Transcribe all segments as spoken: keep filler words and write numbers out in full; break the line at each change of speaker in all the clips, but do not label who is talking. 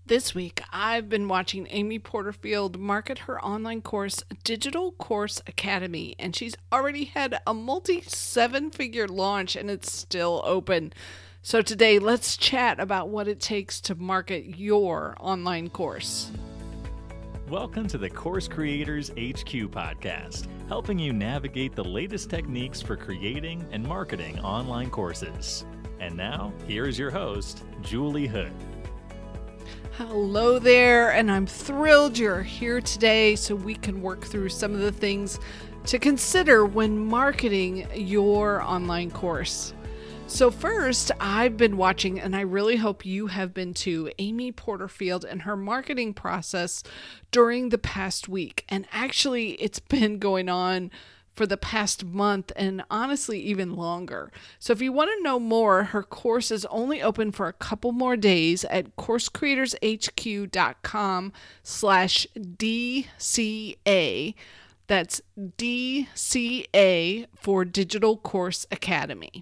This week, I've been watching Amy Porterfield market her online course, Digital Course Academy, and she's already had a multi seven figure launch and it's still open. So today, let's chat about what it takes to market your online course.
Welcome to the Course Creators H Q podcast, helping you navigate the latest techniques for creating and marketing online courses. And now, here is your host, Julie Hood.
Hello there, and I'm thrilled you're here today so we can work through some of the things to consider when marketing your online course. So first, I've been watching, and I really hope you have been too, Amy Porterfield and her marketing process during the past week. And actually, it's been going on for the past month and honestly even longer. So if you want to know more, her course is only open for a couple more days at coursecreatorshq.com slash DCA. That's D C A for Digital Course Academy.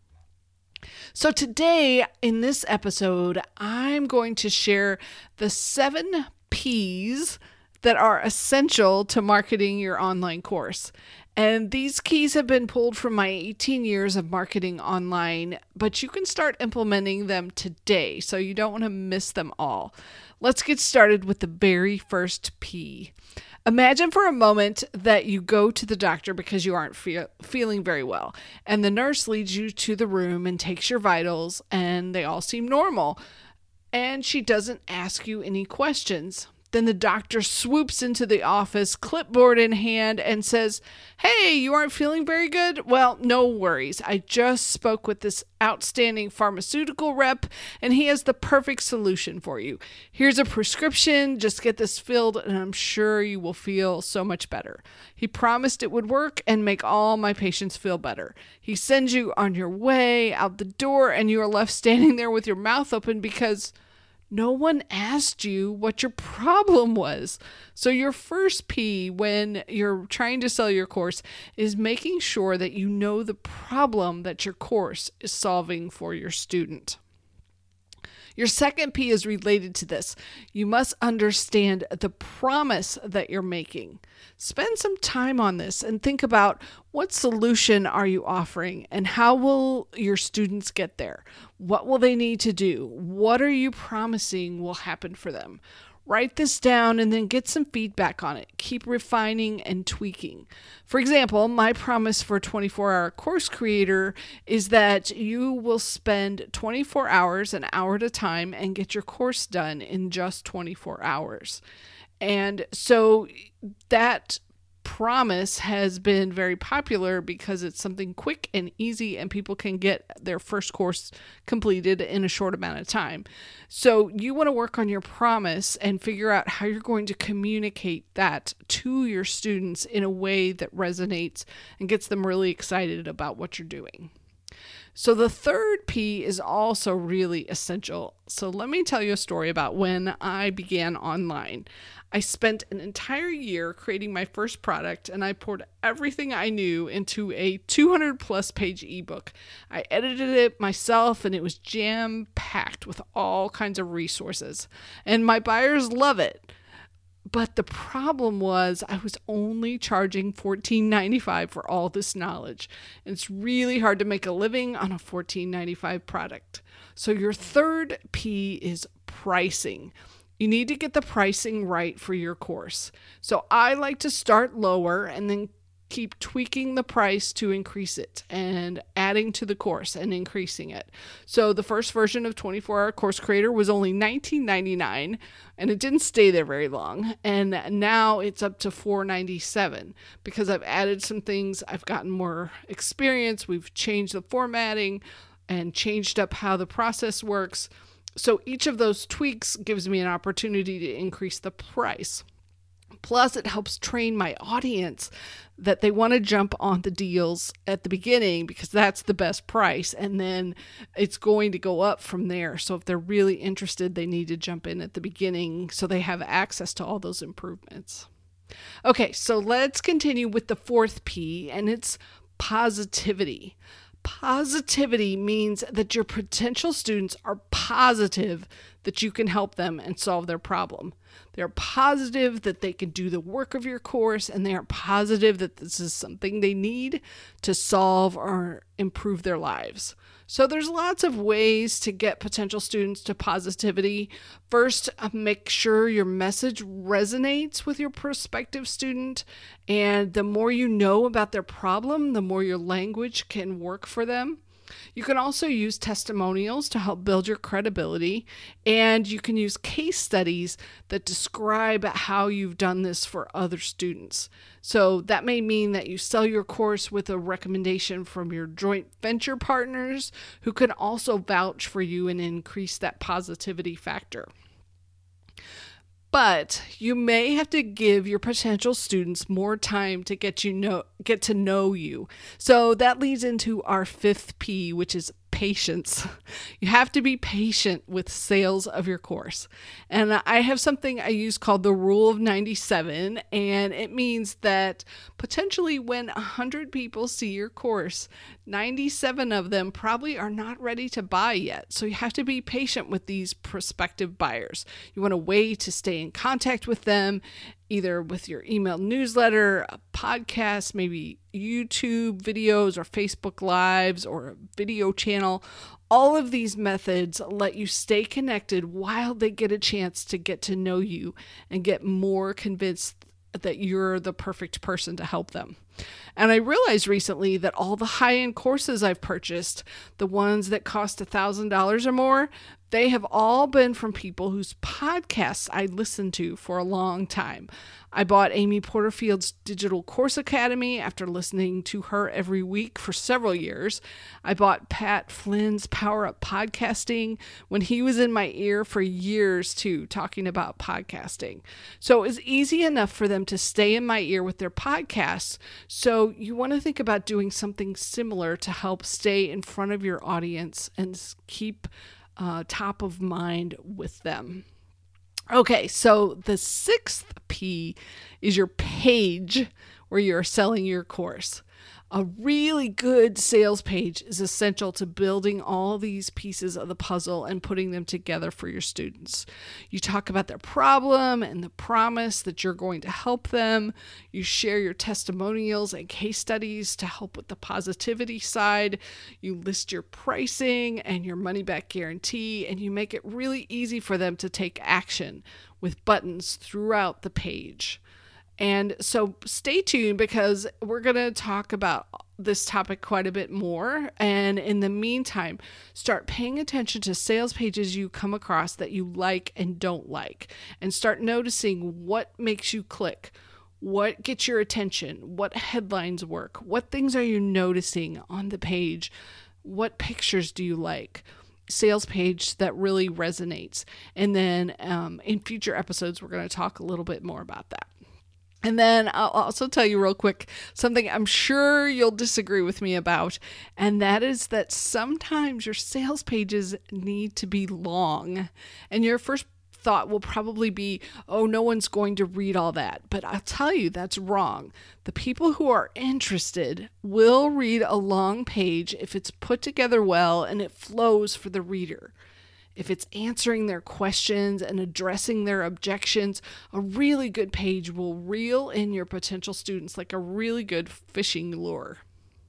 So today in this episode, I'm going to share the seven P's that are essential to marketing your online course. And these keys have been pulled from my eighteen years of marketing online, but you can start implementing them today, so you don't want to miss them all. Let's get started with the very first P. Imagine for a moment that you go to the doctor because you aren't fe- feeling very well, and the nurse leads you to the room and takes your vitals, and they all seem normal, and she doesn't ask you any questions. Then the doctor swoops into the office, clipboard in hand, and says, "Hey, you aren't feeling very good? Well, no worries. I just spoke with this outstanding pharmaceutical rep, and he has the perfect solution for you. Here's a prescription. Just get this filled, and I'm sure you will feel so much better. He promised it would work and make all my patients feel better. He sends you on your way out the door, and you are left standing there with your mouth open because no one asked you what your problem was." So your first P when you're trying to sell your course is making sure that you know the problem that your course is solving for your student. Your second P is related to this. You must understand the promise that you're making. Spend some time on this and think about what solution are you offering and how will your students get there? What will they need to do? What are you promising will happen for them? Write this down and then get some feedback on it. Keep refining and tweaking. For example, my promise for twenty-four hour Course Creator is that you will spend twenty-four hours, an hour at a time, and get your course done in just twenty-four hours. And so that promise has been very popular because it's something quick and easy and people can get their first course completed in a short amount of time. So you want to work on your promise and figure out how you're going to communicate that to your students in a way that resonates and gets them really excited about what you're doing. So the third P is also really essential. So let me tell you a story about when I began online. I spent an entire year creating my first product, and I poured everything I knew into a two hundred plus page ebook. I edited it myself, and it was jam-packed with all kinds of resources. And my buyers love it. But the problem was I was only charging fourteen ninety-five for all this knowledge. And it's really hard to make a living on a fourteen ninety-five product. So your third P is pricing. You need to get the pricing right for your course. So I like to start lower and then keep tweaking the price to increase it and adding to the course and increasing it. So the first version of twenty-four hour Course Creator was only nineteen ninety-nine and it didn't stay there very long. And now it's up to four ninety-seven because I've added some things. I've gotten more experience. We've changed the formatting and changed up how the process works. So each of those tweaks gives me an opportunity to increase the price. Plus, it helps train my audience that they want to jump on the deals at the beginning because that's the best price. And then it's going to go up from there. So if they're really interested, they need to jump in at the beginning so they have access to all those improvements. Okay, so let's continue with the fourth P, and it's positivity. Positivity means that your potential students are positive that you can help them and solve their problem. They're positive that they can do the work of your course, and they are positive that this is something they need to solve or improve their lives. So there's lots of ways to get potential students to positivity. First, uh, make sure your message resonates with your prospective student. And the more you know about their problem, the more your language can work for them. You can also use testimonials to help build your credibility, and you can use case studies that describe how you've done this for other students. So that may mean that you sell your course with a recommendation from your joint venture partners who can also vouch for you and increase that positivity factor. But you may have to give your potential students more time to get you know get to know you. So that leads into our fifth P, which is patience. You have to be patient with sales of your course. And I have something I use called the rule of ninety-seven, and it means that potentially when one hundred people see your course, ninety-seven of them probably are not ready to buy yet. So you have to be patient with these prospective buyers. You want a way to stay in contact with them, either with your email newsletter, a podcast, maybe YouTube videos or Facebook Lives or a video channel. All of these methods let you stay connected while they get a chance to get to know you and get more convinced that you're the perfect person to help them. And I realized recently that all the high-end courses I've purchased, the ones that cost one thousand dollars or more, they have all been from people whose podcasts I listened to for a long time. I bought Amy Porterfield's Digital Course Academy after listening to her every week for several years. I bought Pat Flynn's Power Up Podcasting when he was in my ear for years too, talking about podcasting. So it was easy enough for them to stay in my ear with their podcasts. So you want to think about doing something similar to help stay in front of your audience and keep uh, top of mind with them. Okay, so the sixth P is your page where you're selling your course. A really good sales page is essential to building all these pieces of the puzzle and putting them together for your students. You talk about their problem and the promise that you're going to help them. You share your testimonials and case studies to help with the positivity side. You list your pricing and your money-back guarantee, and you make it really easy for them to take action with buttons throughout the page. And so stay tuned because we're going to talk about this topic quite a bit more. And in the meantime, start paying attention to sales pages you come across that you like and don't like, and start noticing what makes you click, what gets your attention, what headlines work, what things are you noticing on the page, what pictures do you like, sales page that really resonates. And then um, in future episodes, we're going to talk a little bit more about that. And then I'll also tell you real quick something I'm sure you'll disagree with me about, and that is that sometimes your sales pages need to be long. And your first thought will probably be, oh, no one's going to read all that. But I'll tell you, that's wrong. The people who are interested will read a long page if it's put together well and it flows for the reader. If it's answering their questions and addressing their objections, a really good page will reel in your potential students like a really good fishing lure.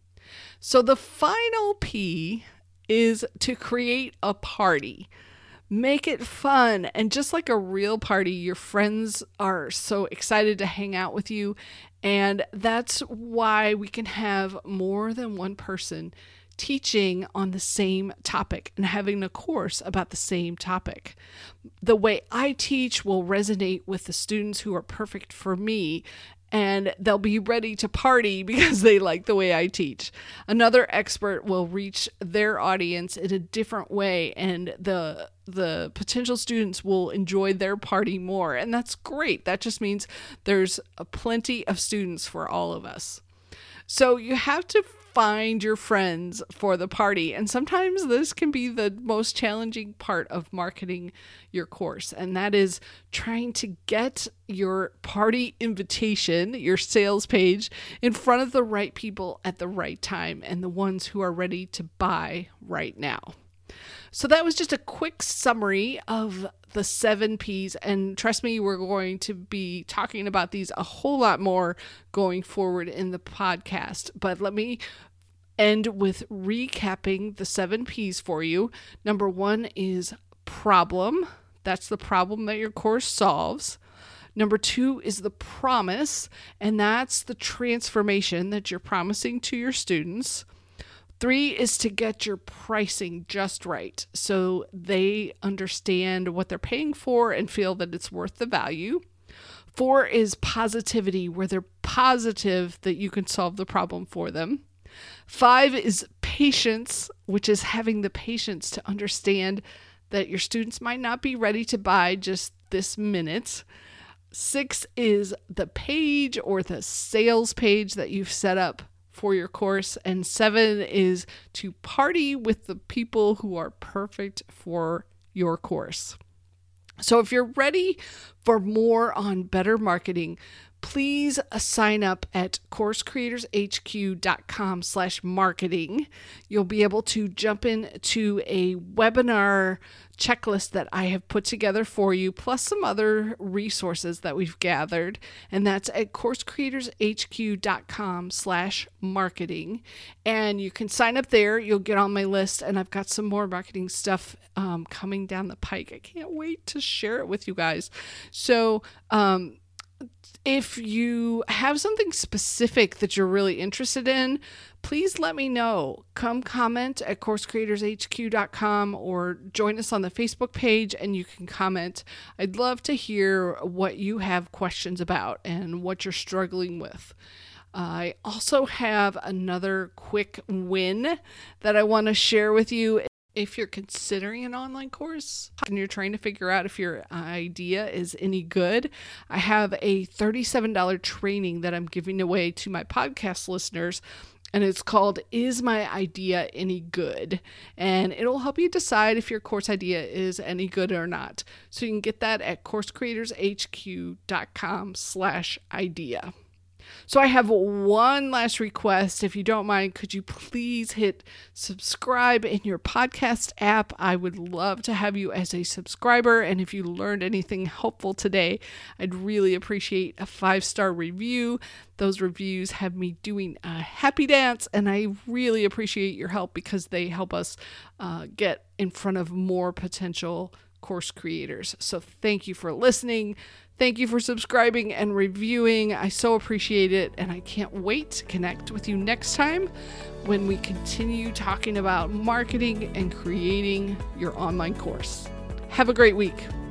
So the final P is to create a party. Make it fun. And just like a real party, your friends are so excited to hang out with you. And that's why we can have more than one person teaching on the same topic and having a course about the same topic. The way I teach will resonate with the students who are perfect for me, and they'll be ready to party because they like the way I teach. Another expert will reach their audience in a different way, and the the potential students will enjoy their party more. And that's great. That just means there's a plenty of students for all of us. So you have to find your friends for the party. And sometimes this can be the most challenging part of marketing your course. And that is trying to get your party invitation, your sales page, in front of the right people at the right time and the ones who are ready to buy right now. So that was just a quick summary of the seven P's. And trust me, we're going to be talking about these a whole lot more going forward in the podcast. But let me end with recapping the seven P's for you. Number one is problem. That's the problem that your course solves. Number two is the promise, and that's the transformation that you're promising to your students. Three is to get your pricing just right so they understand what they're paying for and feel that it's worth the value. Four is positivity, where they're positive that you can solve the problem for them. Five is patience, which is having the patience to understand that your students might not be ready to buy just this minute. Six is the page or the sales page that you've set up for your course. And seven is to party with the people who are perfect for your course. So if you're ready for more on better marketing, please sign up at coursecreatorshq.com slash marketing. You'll be able to jump into a webinar checklist that I have put together for you, plus some other resources that we've gathered. And that's at coursecreatorshq.com slash marketing. And you can sign up there. You'll get on my list. And I've got some more marketing stuff um, coming down the pike. I can't wait to share it with you guys. So, um, if you have something specific that you're really interested in, please let me know. Come comment at course creators h q dot com or join us on the Facebook page and you can comment. I'd love to hear what you have questions about and what you're struggling with. I also have another quick win that I want to share with you. If you're considering an online course and you're trying to figure out if your idea is any good, I have a thirty-seven dollars training that I'm giving away to my podcast listeners, and it's called Is My Idea Any Good? And it'll help you decide if your course idea is any good or not. So you can get that at coursecreatorshq.com slash idea. So I have one last request. If you don't mind, could you please hit subscribe in your podcast app? I would love to have you as a subscriber. And if you learned anything helpful today, I'd really appreciate a five-star review. Those reviews have me doing a happy dance, and I really appreciate your help because they help us uh, get in front of more potential course creators. So thank you for listening. Thank you for subscribing and reviewing. I so appreciate it, and I can't wait to connect with you next time when we continue talking about marketing and creating your online course. Have a great week.